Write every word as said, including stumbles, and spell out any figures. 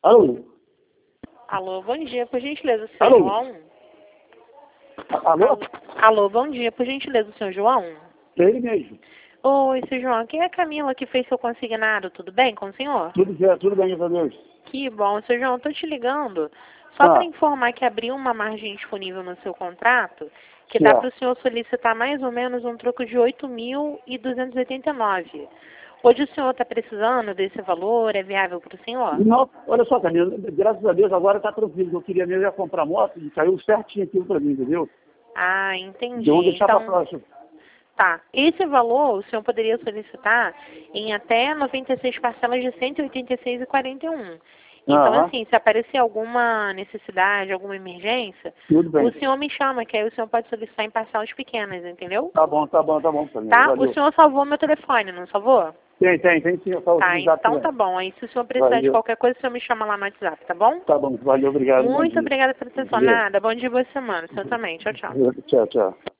Alô? Alô, bom dia, por gentileza, senhor Alô? João. Alô? Alô, bom dia, por gentileza, senhor João. É ele mesmo. Oi, senhor João, aqui é a Camila que fez seu consignado, tudo bem com o senhor? Tudo certo, tudo bem, graças a Deus. Que bom, senhor João, estou te ligando só Ah. para informar que abriu uma margem disponível no seu contrato, que dá Certo. para o senhor solicitar mais ou menos um troco de oito mil duzentos e oitenta e nove. Hoje o senhor está precisando desse valor, é viável para o senhor? Não, olha só, Camila, graças a Deus agora está tranquilo. Eu queria mesmo ia comprar moto e caiu certinho aquilo para mim, entendeu? Ah, entendi. Então, vamos deixar para Então, próxima. tá. Esse valor o senhor poderia solicitar em até noventa e seis parcelas de cento e oitenta e seis reais e quarenta e um centavos. Então, Aham. assim, se aparecer alguma necessidade, alguma emergência, Tudo bem. o senhor me chama, que aí o senhor pode solicitar em parcelas pequenas, entendeu? Tá bom, tá bom, tá bom, Camila. Tá? Valeu. O senhor salvou meu telefone, não salvou? Tem, tem, tem sim, eu falo Tá, utilizar então também. tá bom. Aí se o senhor precisar de Valeu. qualquer coisa, o senhor me chama lá no WhatsApp, tá bom? Tá bom, valeu, obrigado. Bom Muito dia. obrigada pela atenção. Valeu. Nada. Bom dia e boa semana. O senhor também. Tchau, tchau. Tchau, tchau.